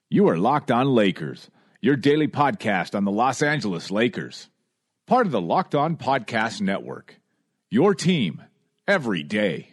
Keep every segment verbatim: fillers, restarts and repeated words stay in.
You are Locked On Lakers, your daily podcast on the Los Angeles Lakers. Part of the Locked On Podcast Network, your team every day.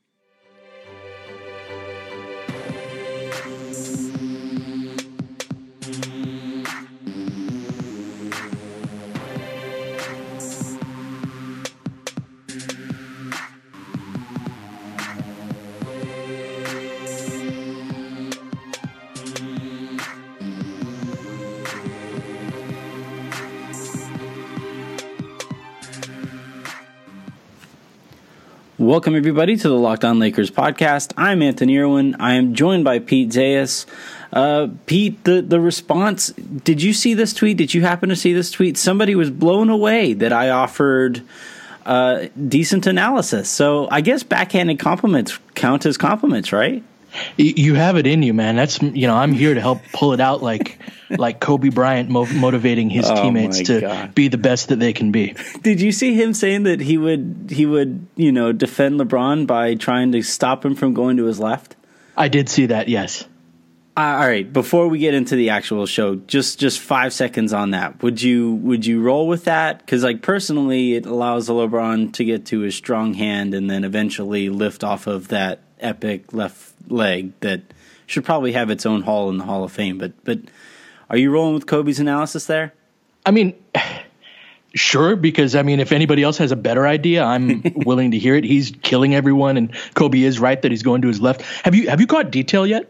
Welcome, everybody, to the Locked On Lakers podcast. I'm Anthony Irwin. I am joined by Pete Zayas. Uh, Pete, the, the response, did you see this tweet? Did you happen to see this tweet? Somebody was blown away that I offered uh, decent analysis. So I guess backhanded compliments count as compliments, right? You have it in you, man. That's, you know, I'm here to help pull it out like like Kobe Bryant mo- motivating his oh teammates to God. be the best that they can be. Did you see him saying that he would he would, you know, defend LeBron by trying to stop him from going to his left? I did see that, yes. Uh, all right, before we get into the actual show, just just five seconds on that. Would you would you roll with that? Because, like, personally, it allows LeBron to get to his strong hand and then eventually lift off of that epic left leg that should probably have its own hall in the Hall of Fame. But but are you rolling with Kobe's analysis there? I mean, sure, because, I mean, if anybody else has a better idea, I'm willing to hear it. He's killing everyone, and Kobe is right that he's going to his left. Have you have you caught detail yet?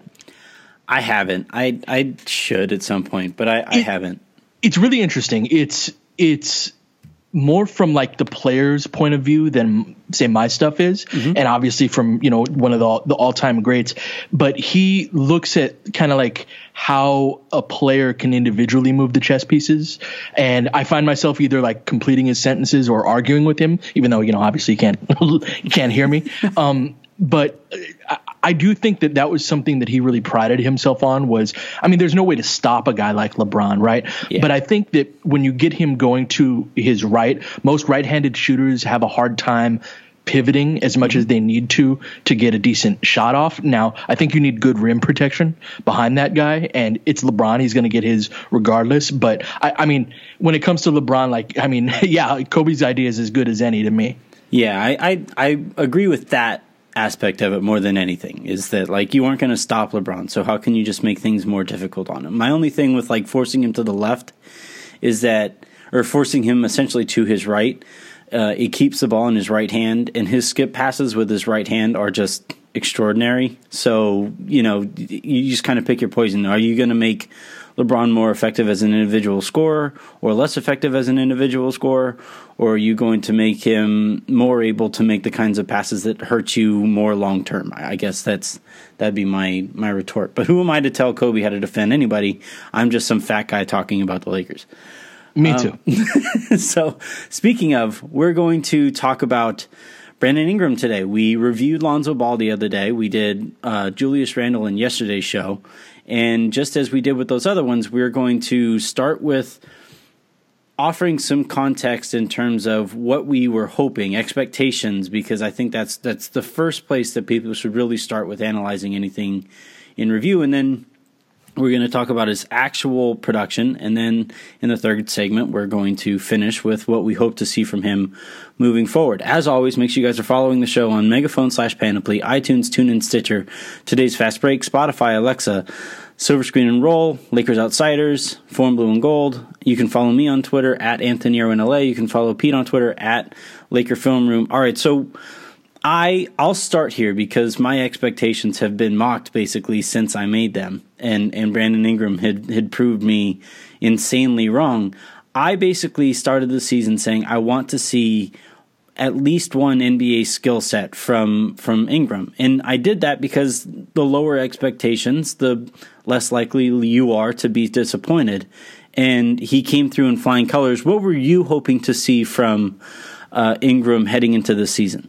I haven't. I I should at some point, but I, I it, haven't. It's really interesting. It's it's more from like the player's point of view than say my stuff is, mm-hmm. and obviously from, you know, one of the the all time greats. But he looks at kind of like how a player can individually move the chess pieces, and I find myself either like completing his sentences or arguing with him, even though, you know, obviously you can't you can't hear me. Um, but I, I do think that that was something that he really prided himself on was, I mean, there's no way to stop a guy like LeBron, right? Yeah. But I think that when you get him going to his right, most right-handed shooters have a hard time pivoting as much mm-hmm. as they need to to get a decent shot off. Now, I think you need good rim protection behind that guy, and it's LeBron. He's going to get his regardless. But, I, I mean, when it comes to LeBron, like, I mean, yeah, Kobe's idea is as good as any to me. Yeah, I I, I agree with that aspect of it more than anything, is that, like, you aren't going to stop LeBron, so how can you just make things more difficult on him? My only thing with, like, forcing him to the left is that, or forcing him essentially to his right, uh, it keeps the ball in his right hand, and his skip passes with his right hand are just extraordinary. So, you know, you just kind of pick your poison. Are you going to make LeBron more effective as an individual scorer or less effective as an individual scorer? Or are you going to make him more able to make the kinds of passes that hurt you more long term? I guess that's that'd be my my retort. But who am I to tell Kobe how to defend anybody? I'm just some fat guy talking about the Lakers. Me too. Um, so speaking of, we're going to talk about Brandon Ingram today. We reviewed Lonzo Ball the other day. We did uh, Julius Randle in yesterday's show. And just as we did with those other ones, we're going to start with offering some context in terms of what we were hoping, expectations, because I think that's that's the first place that people should really start with analyzing anything in review. And then we're going to talk about his actual production. And then in the third segment, we're going to finish with what we hope to see from him moving forward. As always, make sure you guys are following the show on Megaphone slash Panoply, iTunes, TuneIn, Stitcher, Today's Fast Break, Spotify, Alexa, Silver Screen and Roll, Lakers Outsiders, Form Blue and Gold. You can follow me on Twitter at Anthony Irwin L A. You can follow Pete on Twitter at Laker Film Room. All right, so I, I'll start here because my expectations have been mocked basically since I made them, and, and Brandon Ingram had, had proved me insanely wrong. I basically started the season saying I want to see at least one N B A skill set from from Ingram. And I did that because the lower expectations, the less likely you are to be disappointed. And he came through in flying colors. What were you hoping to see from uh, Ingram heading into the season?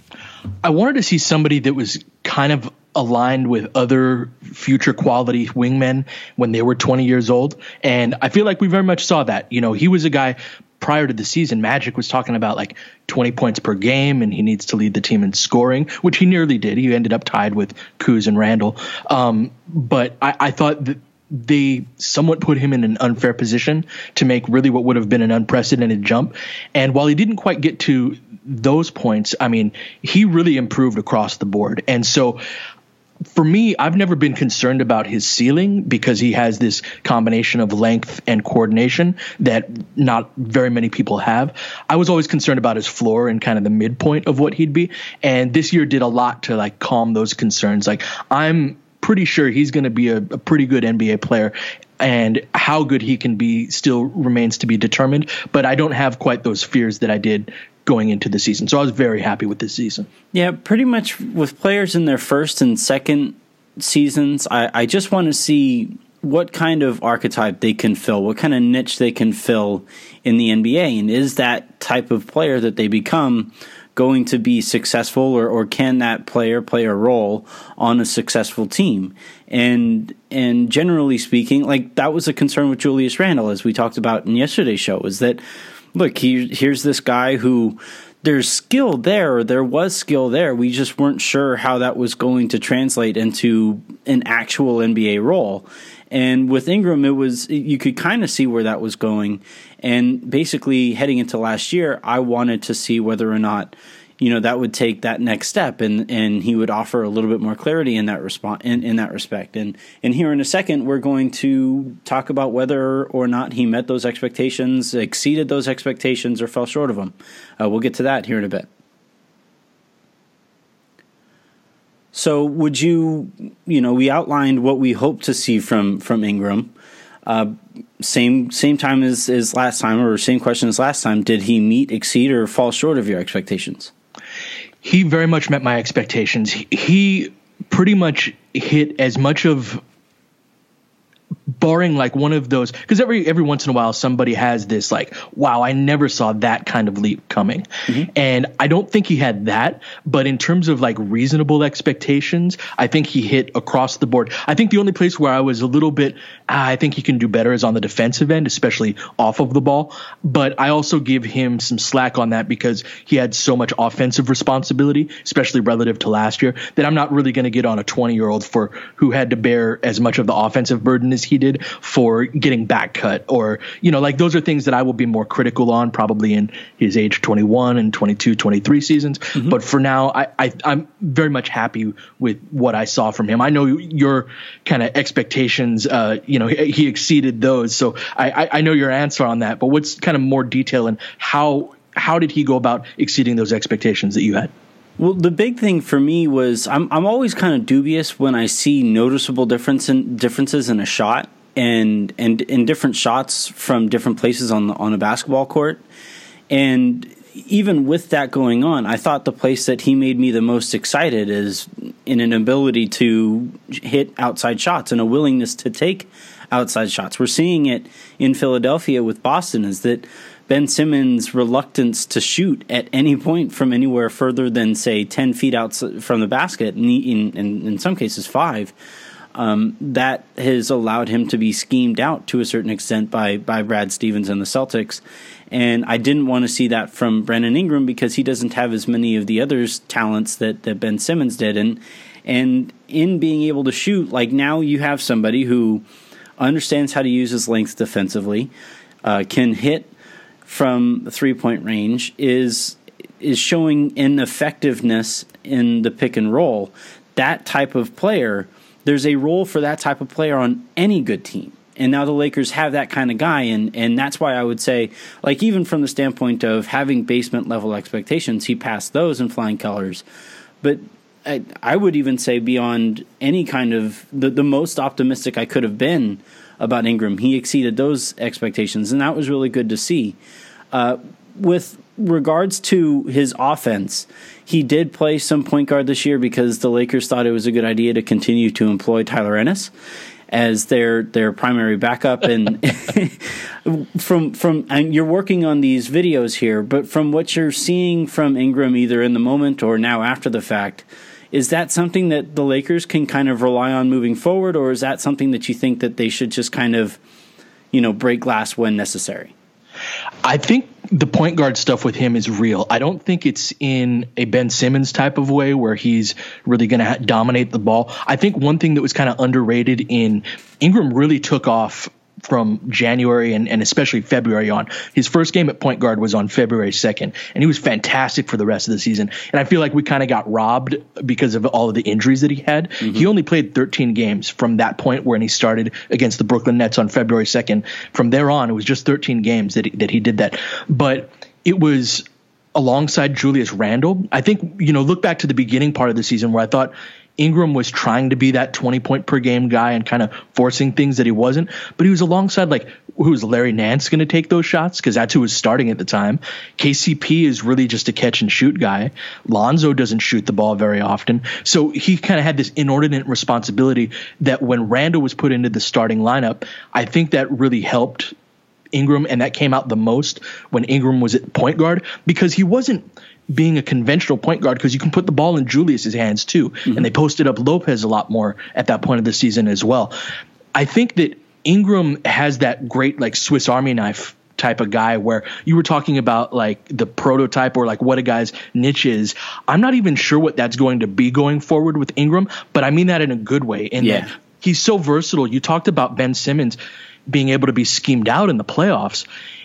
I wanted to see somebody that was kind of aligned with other future quality wingmen when they were twenty years old. And I feel like we very much saw that. You know, he was a guy prior to the season. Magic was talking about like twenty points per game and he needs to lead the team in scoring, which he nearly did. He ended up tied with Kuz and Randall. Um, but I, I thought that they somewhat put him in an unfair position to make really what would have been an unprecedented jump. And while he didn't quite get to those points, I mean, he really improved across the board. And so for me, I've never been concerned about his ceiling because he has this combination of length and coordination that not very many people have. I was always concerned about his floor and kind of the midpoint of what he'd be. And this year did a lot to like calm those concerns. Like, I'm pretty sure he's going to be a, a pretty good N B A player, and how good he can be still remains to be determined. But I don't have quite those fears that I did going into the season. So I was very happy with this season. Yeah, pretty much with players in their first and second seasons, I, I just want to see what kind of archetype they can fill, what kind of niche they can fill in the N B A. And is that type of player that they become going to be successful, or, or can that player play a role on a successful team? And and generally speaking, like, that was a concern with Julius Randle, as we talked about in yesterday's show, is that, look, he, here's this guy who there's skill there, or there was skill there. We just weren't sure how that was going to translate into an actual N B A role. And with Ingram, it was, you could kind of see where that was going. And basically, heading into last year, I wanted to see whether or not, you know, that would take that next step, and, and he would offer a little bit more clarity in that response, in, in that respect. And and here in a second, we're going to talk about whether or not he met those expectations, exceeded those expectations, or fell short of them. Uh, we'll get to that here in a bit. So would you, you know, we outlined what we hope to see from from Ingram. Uh, same same time as, as last time, or same question as last time. Did he meet, exceed, or fall short of your expectations? He very much met my expectations. He, he pretty much hit as much of, barring like one of those, because every every once in a while somebody has this like, wow, I never saw that kind of leap coming. Mm-hmm. And I don't think he had that, but in terms of like reasonable expectations, I think he hit across the board. I think the only place where I was a little bit, ah, I think he can do better is on the defensive end, especially off of the ball. But I also give him some slack on that because he had so much offensive responsibility, especially relative to last year, that I'm not really going to get on a twenty-year-old for who had to bear as much of the offensive burden as he did for getting back cut, or, you know, like those are things that I will be more critical on probably in his age twenty-one and twenty-two, twenty-three seasons. Mm-hmm. But for now, I, I, I'm very much happy with what I saw from him. I know your kind of expectations, uh, you know, he, he exceeded those. So I, I, I know your answer on that, but what's kind of more detail and how, how did he go about exceeding those expectations that you had? Well, the big thing for me was I'm I'm always kind of dubious when I see noticeable difference in, differences in a shot and and in different shots from different places on the, on a basketball court. And even with that going on, I thought the place that he made me the most excited is in an ability to hit outside shots and a willingness to take outside shots. We're seeing it in Philadelphia with Boston, is that Ben Simmons' reluctance to shoot at any point from anywhere further than, say, ten feet out from the basket, in, in, in some cases five, um, that has allowed him to be schemed out to a certain extent by, by Brad Stevens and the Celtics. And I didn't want to see that from Brandon Ingram because he doesn't have as many of the others' talents that, that Ben Simmons did. And, and in being able to shoot, like now you have somebody who understands how to use his length defensively, uh, can hit from three-point range, is is showing an effectiveness in the pick and roll. That type of player, there's a role for that type of player on any good team. And now the Lakers have that kind of guy, and, and that's why I would say, like, even from the standpoint of having basement-level expectations, he passed those in flying colors. But I, I would even say beyond any kind of, the, the most optimistic I could have been about Ingram, he exceeded those expectations, and that was really good to see. Uh, with regards to his offense, he did play some point guard this year because the Lakers thought it was a good idea to continue to employ Tyler Ennis as their their primary backup. And from from and you're working on these videos here, but from what you're seeing from Ingram, either in the moment or now after the fact, is that something that the Lakers can kind of rely on moving forward, or is that something that you think that they should just kind of, you know, break glass when necessary? I think the point guard stuff with him is real. I don't think it's in a Ben Simmons type of way where he's really going to ha- dominate the ball. I think one thing that was kind of underrated in Ingram really took off from January and, and especially February on. His first game at point guard was on February second, and he was fantastic for the rest of the season. And I feel like we kind of got robbed because of all of the injuries that he had. Mm-hmm. He only played thirteen games from that point when he started against the Brooklyn Nets on February second. From there on, it was just thirteen games that he, that he did that. But it was alongside Julius Randle. I think, you know, look back to the beginning part of the season where I thought Ingram was trying to be that twenty point per game guy and kind of forcing things that he wasn't, but he was alongside, like, who was Larry Nance going to take those shots? Because that's who was starting at the time. K C P is really just a catch and shoot guy. Lonzo doesn't shoot the ball very often. So he kind of had this inordinate responsibility that when Randle was put into the starting lineup, I think that really helped Ingram, and that came out the most when Ingram was at point guard, because he wasn't being a conventional point guard, because you can put the ball in Julius's hands too. Mm-hmm. And they posted up Lopez a lot more at that point of the season as well. I think that Ingram has that great, like, Swiss Army knife type of guy where you were talking about, like, the prototype or like what a guy's niche is. I'm not even sure what that's going to be going forward with Ingram, but I mean that in a good way. In yeah. that he's so versatile. You talked about Ben Simmons being able to be schemed out in the playoffs.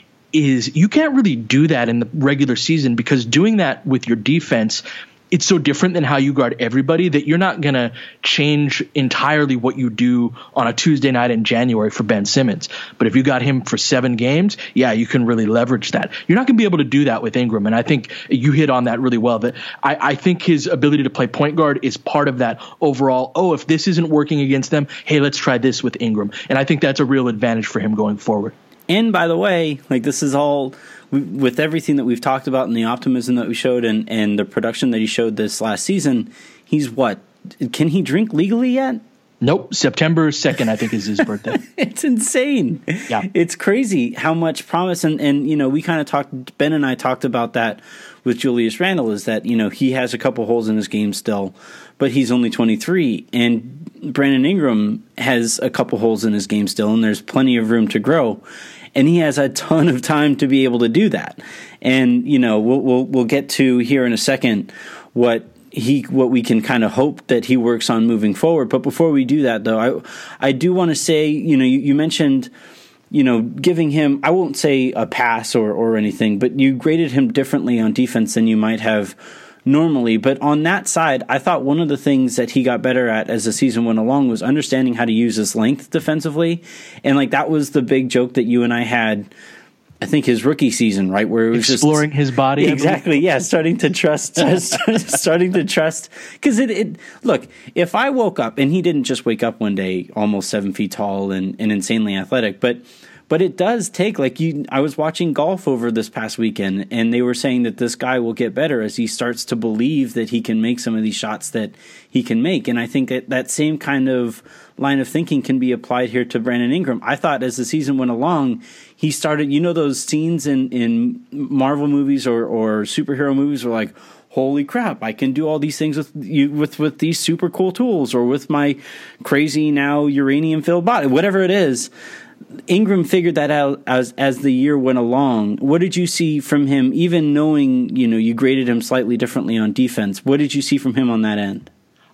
Is you can't really do that in the regular season, because doing that with your defense, it's so different than how you guard everybody that you're not going to change entirely what you do on a Tuesday night in January for Ben Simmons. But if you got him for seven games, yeah, you can really leverage that. You're not going to be able to do that with Ingram. And I think you hit on that really well. That I, I think his ability to play point guard is part of that overall, oh, if this isn't working against them, hey, let's try this with Ingram. And I think that's a real advantage for him going forward. And by the way, like, this is all with everything that we've talked about and the optimism that we showed and, and the production that he showed this last season. He's what? Can he drink legally yet? Nope. September second, I think, is his birthday. It's insane. Yeah. It's crazy how much promise. And, and, you know, we kind of talked, Ben and I talked about that with Julius Randle, is that, you know, he has a couple holes in his game still, but he's only twenty-three. And Brandon Ingram has a couple holes in his game still, and there's plenty of room to grow. And he has a ton of time to be able to do that. And, you know, we'll we'll, we'll get to here in a second what he what we can kind of hope that he works on moving forward. But before we do that, though, I I do want to say, you know, you, you mentioned, you know, giving him, I won't say a pass or, or anything, but you graded him differently on defense than you might have normally. But on that side, I thought one of the things that he got better at as the season went along was understanding how to use his length defensively. And, like, that was the big joke that you and I had, I think, his rookie season, right? Where it was exploring just, his body. Exactly. Yeah. Starting to trust, starting to trust. Cause it, it, look, if I woke up, and he didn't just wake up one day almost seven feet tall and, and insanely athletic, but But it does take, like, you. I was watching golf over this past weekend, and they were saying that this guy will get better as he starts to believe that he can make some of these shots that he can make. And I think that that same kind of line of thinking can be applied here to Brandon Ingram. I thought as the season went along, he started, you know, those scenes in, in Marvel movies or, or superhero movies were like, holy crap, I can do all these things with you with, with these super cool tools, or with my crazy now uranium-filled body, whatever it is. Ingram figured that out as as the year went along. What did you see from him, even knowing, you know, you graded him slightly differently on defense? What did you see from him on that end?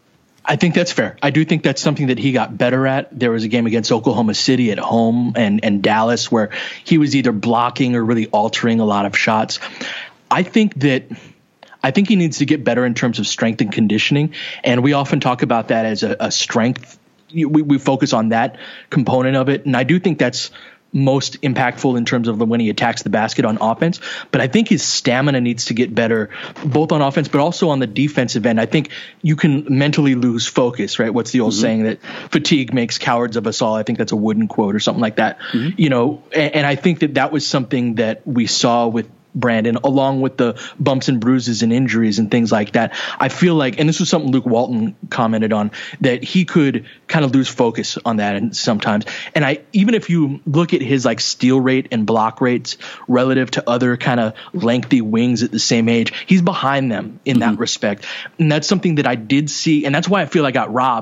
I think that's fair. I do think that's something that he got better at. There was a game against Oklahoma City at home and, and Dallas where he was either blocking or really altering a lot of shots. I think that I think he needs to get better in terms of strength and conditioning. And we often talk about that as a, a strength. We, we focus on that component of it. And I do think that's most impactful in terms of when he attacks the basket on offense. But I think his stamina needs to get better, both on offense, but also on the defensive end. I think you can mentally lose focus, right? What's the old mm-hmm. saying that fatigue makes cowards of us all? I think that's a Wooden quote or something like that. Mm-hmm. You know, and, and I think that that was something that we saw with Brandon, along with the bumps and bruises and injuries and things like that. I feel like, and this was something Luke Walton commented on, that he could kind of lose focus on that and sometimes. And I, even if you look at his like steal rate and block rates relative to other kind of lengthy wings at the same age, he's behind them in mm-hmm. that respect. And that's something that I did see. And that's why I feel I got robbed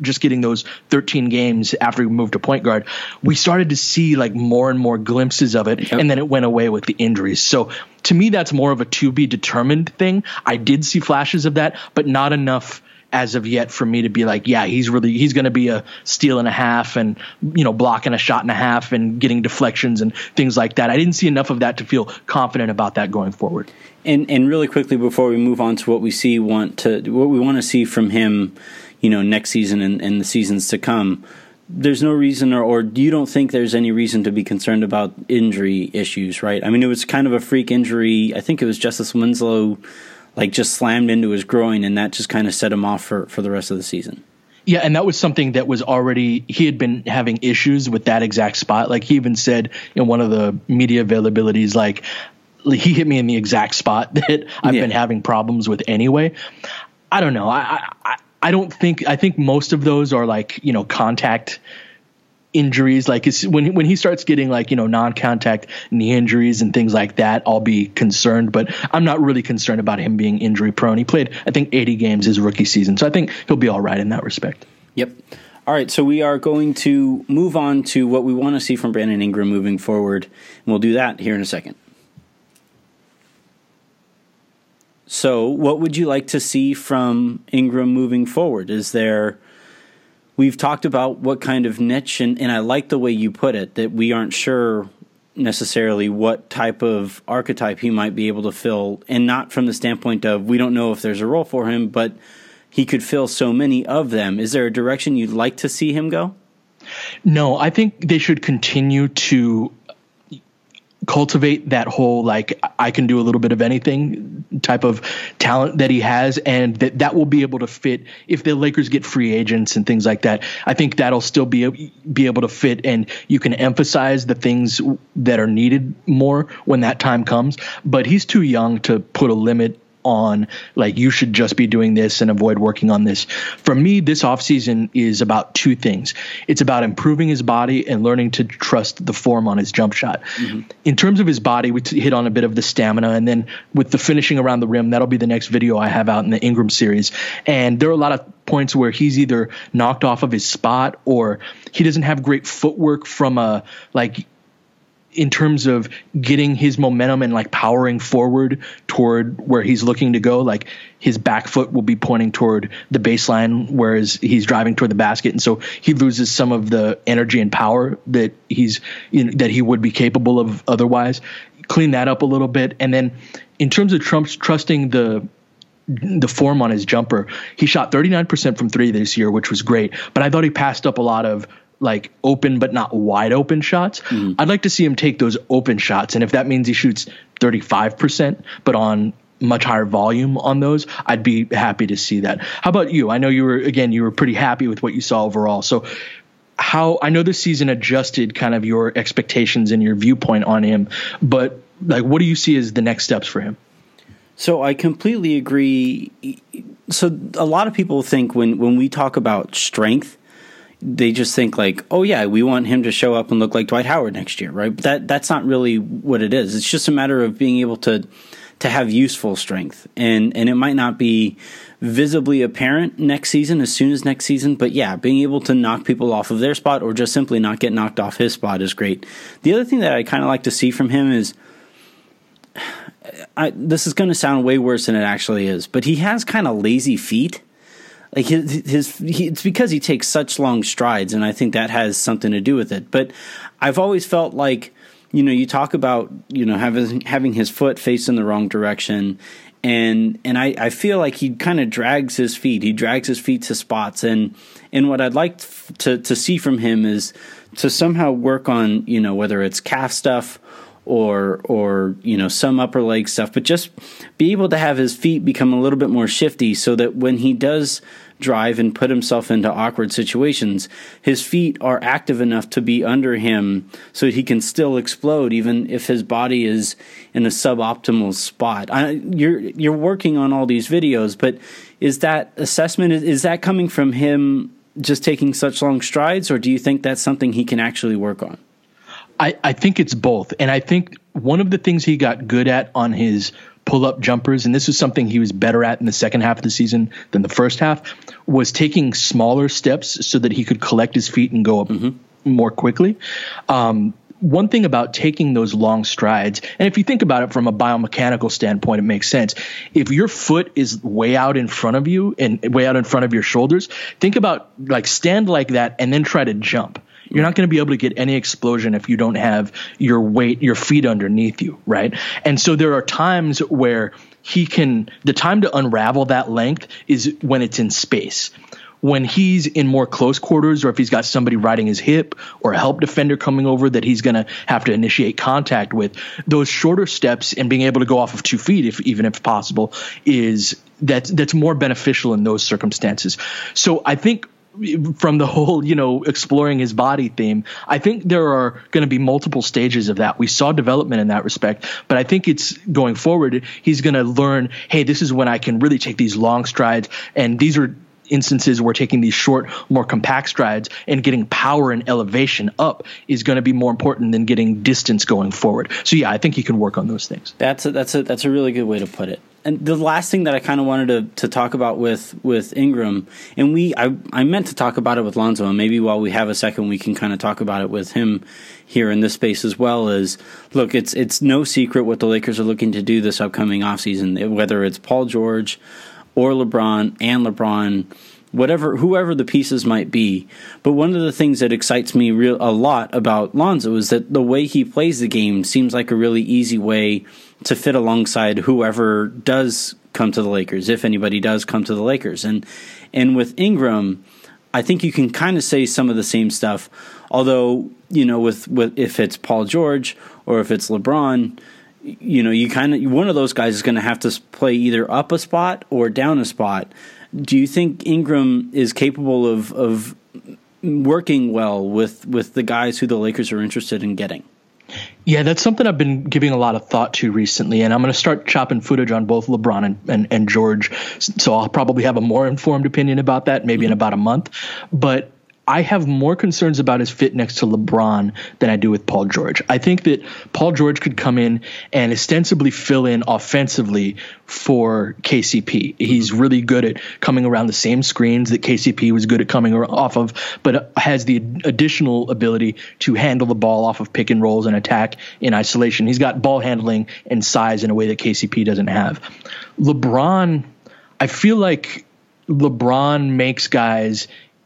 just getting those thirteen games after he moved to point guard, we started to see like more and more glimpses of it. Yep. And then it went away with the injuries. So to me, that's more of a to be determined thing. I did see flashes of that, but not enough as of yet for me to be like, yeah, he's really, he's going to be a steal and a half and, you know, blocking a shot and a half and getting deflections and things like that. I didn't see enough of that to feel confident about that going forward. And and really quickly before we move on to what we see want to what we want to see from him, you know, next season and, and the seasons to come, there's no reason or, or you don't think there's any reason to be concerned about injury issues, right? I mean, it was kind of a freak injury. I think it was Justice Winslow like just slammed into his groin, and that just kind of set him off for, for the rest of the season. Yeah, and that was something that was already, he had been having issues with that exact spot. Like he even said in one of the media availabilities, like he hit me in the exact spot that I've yeah. been having problems with anyway. I don't know. I, I I don't think, I think most of those are like, you know, contact injuries. Like it's, when when he starts getting like, you know, non-contact knee injuries and things like that, I'll be concerned, but I'm not really concerned about him being injury prone. He played, I think, eighty games his rookie season, so I think he'll be all right in that respect. Yep. All right, so we are going to move on to what we want to see from Brandon Ingram moving forward, and we'll do that here in a second. So what would you like to see from Ingram moving forward? Is there... We've talked about what kind of niche, and, and I like the way you put it, that we aren't sure necessarily what type of archetype he might be able to fill, and not from the standpoint of we don't know if there's a role for him, but he could fill so many of them. Is there a direction you'd like to see him go? No, I think they should continue to cultivate that whole, like, I can do a little bit of anything type of talent that he has, and that that will be able to fit if the Lakers get free agents and things like that. I think that'll still be be able to fit, and you can emphasize the things that are needed more when that time comes. But he's too young to put a limit on, like, you should just be doing this and avoid working on this. For me, this offseason is about two things. It's about improving his body and learning to trust the form on his jump shot. Mm-hmm. In terms of his body, we t- hit on a bit of the stamina, and then with the finishing around the rim, that'll be the next video I have out in the Ingram series. And there are a lot of points where he's either knocked off of his spot or he doesn't have great footwork from a, like, in terms of getting his momentum and like powering forward toward where he's looking to go. Like his back foot will be pointing toward the baseline, whereas he's driving toward the basket. And so he loses some of the energy and power that he's, you know, that he would be capable of otherwise. Clean that up a little bit. And then in terms of Trump's trusting the, the form on his jumper, he shot thirty-nine percent from three this year, which was great, but I thought he passed up a lot of like open but not wide open shots. Mm. I'd like to see him take those open shots, and if that means he shoots thirty-five percent but on much higher volume on those, I'd be happy to see that. How about you? I know you were, again, you were pretty happy with what you saw overall. So how, I know this season adjusted kind of your expectations and your viewpoint on him, but like, what do you see as the next steps for him? So I completely agree. So a lot of people think when, when we talk about strength, they just think like, oh yeah, we want him to show up and look like Dwight Howard next year, right? But that that's not really what it is. It's just a matter of being able to to have useful strength, and and it might not be visibly apparent next season, as soon as next season, but yeah, being able to knock people off of their spot or just simply not get knocked off his spot is great. The other thing that I kind of like to see from him is, I, this is going to sound way worse than it actually is, but he has kind of lazy feet. Like his, his he, it's because he takes such long strides, and I think that has something to do with it. But I've always felt like, you know, you talk about, you know, having having his foot face in the wrong direction, and and I, I feel like he kind of drags his feet. He drags his feet to spots, and and what I'd like to to see from him is to somehow work on, you know, whether it's calf stuff or or you know, some upper leg stuff, but just be able to have his feet become a little bit more shifty, so that when he does drive and put himself into awkward situations, his feet are active enough to be under him so that he can still explode even if his body is in a suboptimal spot. I, you're you're working on all these videos, but is that assessment, is, is that coming from him just taking such long strides, or do you think that's something he can actually work on? I, I think it's both. And I think one of the things he got good at on his pull-up jumpers, and this was something he was better at in the second half of the season than the first half, was taking smaller steps so that he could collect his feet and go up mm-hmm. more quickly. Um, one thing about taking those long strides, and if you think about it from a biomechanical standpoint, it makes sense. If your foot is way out in front of you and way out in front of your shoulders, think about like stand like that and then try to jump. You're not going to be able to get any explosion if you don't have your weight, your feet underneath you, right? And so there are times where he can, the time to unravel that length is when it's in space. When he's in more close quarters, or if he's got somebody riding his hip or a help defender coming over that he's going to have to initiate contact with, those shorter steps and being able to go off of two feet, if even if possible, is that's that's more beneficial in those circumstances. So I think from the whole, you know, exploring his body theme, I think there are going to be multiple stages of that. We saw development in that respect, but I think it's going forward. He's going to learn, hey, this is when I can really take these long strides, and these are instances where taking these short, more compact strides and getting power and elevation up is going to be more important than getting distance going forward. So yeah, I think he can work on those things. That's a, that's a, that's a really good way to put it. And the last thing that I kind of wanted to, to talk about with, with Ingram, and we I, I meant to talk about it with Lonzo, and maybe while we have a second, we can kind of talk about it with him here in this space as well. Is look, it's it's no secret what the Lakers are looking to do this upcoming offseason, whether it's Paul George or LeBron and LeBron, whatever, whoever the pieces might be. But one of the things that excites me real a lot about Lonzo is that the way he plays the game seems like a really easy way to fit alongside whoever does come to the Lakers, if anybody does come to the Lakers. And and with Ingram, I think you can kind of say some of the same stuff, although, you know, with, with if it's Paul George or if it's LeBron, you know, you kind of one of those guys is going to have to play either up a spot or down a spot. Do you think Ingram is capable of of working well with with the guys who the Lakers are interested in getting? Yeah, that's something I've been giving a lot of thought to recently, and I'm going to start chopping footage on both LeBron and, and, and George, so I'll probably have a more informed opinion about that maybe mm-hmm. in about a month. But I have more concerns about his fit next to LeBron than I do with Paul George. I think that Paul George could come in and ostensibly fill in offensively for K C P. He's really good at coming around the same screens that K C P was good at coming off of, but has the additional ability to handle the ball off of pick and rolls and attack in isolation. He's got ball handling and size in a way that K C P doesn't have. LeBron, I feel like LeBron makes guys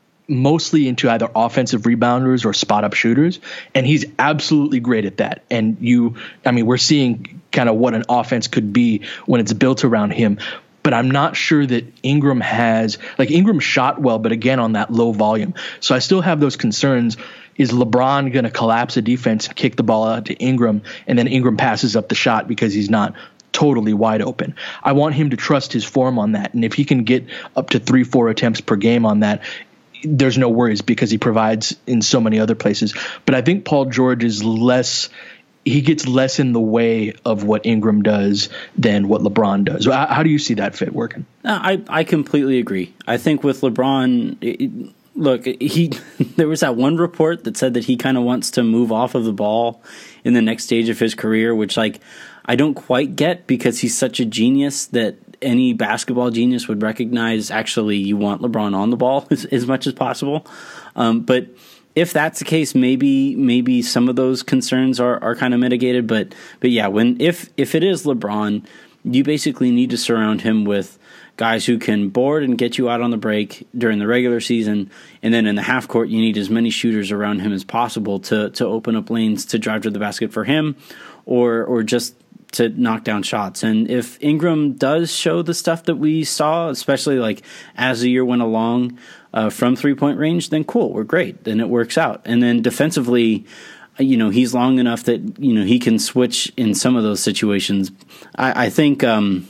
mostly into either offensive rebounders or spot up shooters, and he's absolutely great at that. And you, I mean, we're seeing kind of what an offense could be when it's built around him. But I'm not sure that Ingram has, like Ingram shot well, but again on that low volume. So I still have those concerns. Is LeBron going to collapse a defense and kick the ball out to Ingram, and then Ingram passes up the shot because he's not totally wide open? I want him to trust his form on that, and if he can get up to three, four attempts per game on that, there's no worries because he provides in so many other places. But I think Paul George is less, he gets less in the way of what Ingram does than what LeBron does. How, how do you see that fit working? I, I completely agree. I think with LeBron, it, look, he there was that one report that said that he kind of wants to move off of the ball in the next stage of his career, which like I don't quite get because he's such a genius that any basketball genius would recognize actually you want LeBron on the ball as, as much as possible. Um, but if that's the case, maybe maybe some of those concerns are, are kind of mitigated. But but yeah, when if if it is LeBron, you basically need to surround him with guys who can board and get you out on the break during the regular season, and then in the half court, you need as many shooters around him as possible to to open up lanes to drive to the basket for him, or or just to knock down shots. And if Ingram does show the stuff that we saw, especially like as the year went along uh, from three-point range, then cool, we're great. Then it works out. And then defensively, you know, he's long enough that, you know, he can switch in some of those situations. I, I think, um,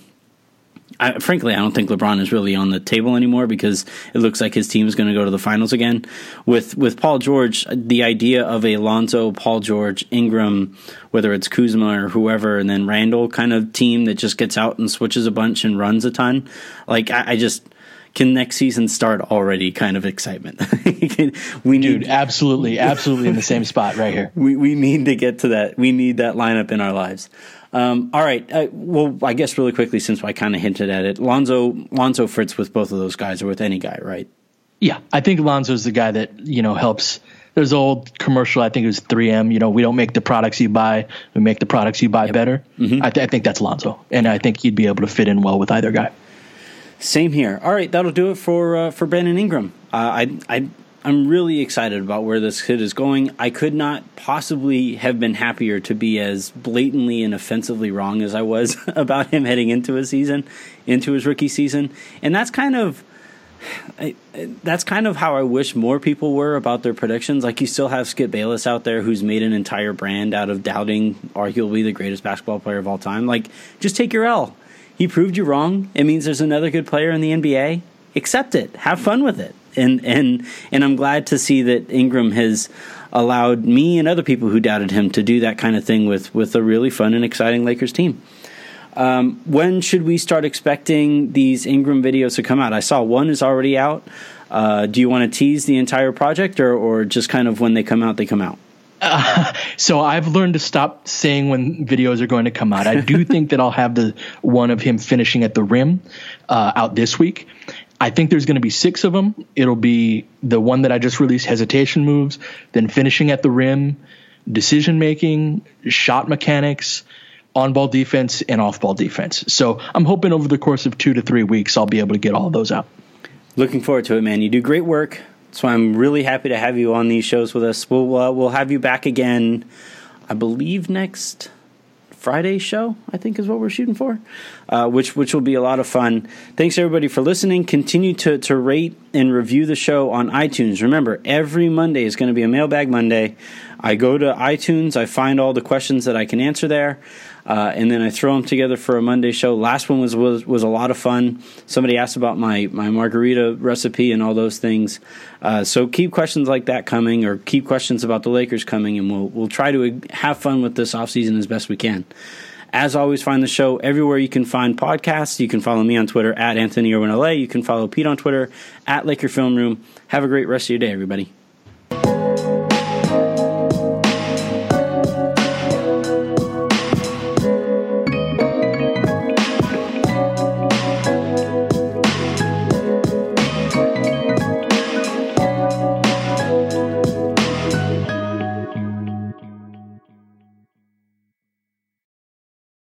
I, frankly, I don't think LeBron is really on the table anymore because it looks like his team is going to go to the finals again. With with Paul George, the idea of a Lonzo, Paul George, Ingram, whether it's Kuzma or whoever, and then Randall kind of team that just gets out and switches a bunch and runs a ton, like I, I just can next season start already kind of excitement. we need, Dude, absolutely, absolutely in the same spot right here. We we need to get to that. We need that lineup in our lives. Um, all right. Uh, well, I guess really quickly, since I kind of hinted at it, Lonzo Lonzo fits with both of those guys, or with any guy, right? Yeah, I think Lonzo's the guy that, you know, helps. There's an old commercial, I think it was three M, you know, we don't make the products you buy, we make the products you buy yep. better. Mm-hmm. I, th- I think that's Lonzo, and I think he'd be able to fit in well with either guy. Same here. All right, that'll do it for uh, for Brandon Ingram. Uh, I I I'm really excited about where this kid is going. I could not possibly have been happier to be as blatantly and offensively wrong as I was about him heading into his season, into his rookie season, and that's kind of. I, that's kind of how I wish more people were about their predictions. Like, you still have Skip Bayless out there who's made an entire brand out of doubting arguably the greatest basketball player of all time. Like, just take your L. He proved you wrong. It means there's another good player in the N B A. Accept it. Have fun with it. And and and I'm glad to see that Ingram has allowed me and other people who doubted him to do that kind of thing with, with a really fun and exciting Lakers team. Um, when should we start expecting these Ingram videos to come out? I saw one is already out. Uh, do you want to tease the entire project, or, or just kind of when they come out, they come out? Uh, so I've learned to stop saying when videos are going to come out. I do think that I'll have the one of him finishing at the rim uh, out this week. I think there's going to be six of them. It'll be the one that I just released, hesitation moves, then finishing at the rim, decision making, shot mechanics, on-ball defense, and off-ball defense. So I'm hoping over the course of two to three weeks, I'll be able to get all of those out. Looking forward to it, man. You do great work. So I'm really happy to have you on these shows with us. We'll uh, we'll have you back again, I believe, next Friday's show, I think is what we're shooting for, uh, which which will be a lot of fun. Thanks, everybody, for listening. Continue to, to rate and review the show on iTunes. Remember, every Monday is going to be a Mailbag Monday. I go to iTunes, I find all the questions that I can answer there, uh, and then I throw them together for a Monday show. Last one was was, was a lot of fun. Somebody asked about my, my margarita recipe and all those things. Uh, so keep questions like that coming, or keep questions about the Lakers coming, and we'll we'll try to have fun with this offseason as best we can. As always, find the show everywhere you can find podcasts. You can follow me on Twitter at Anthony Irwin L A. You can follow Pete on Twitter at Laker Film Room. Have a great rest of your day, everybody.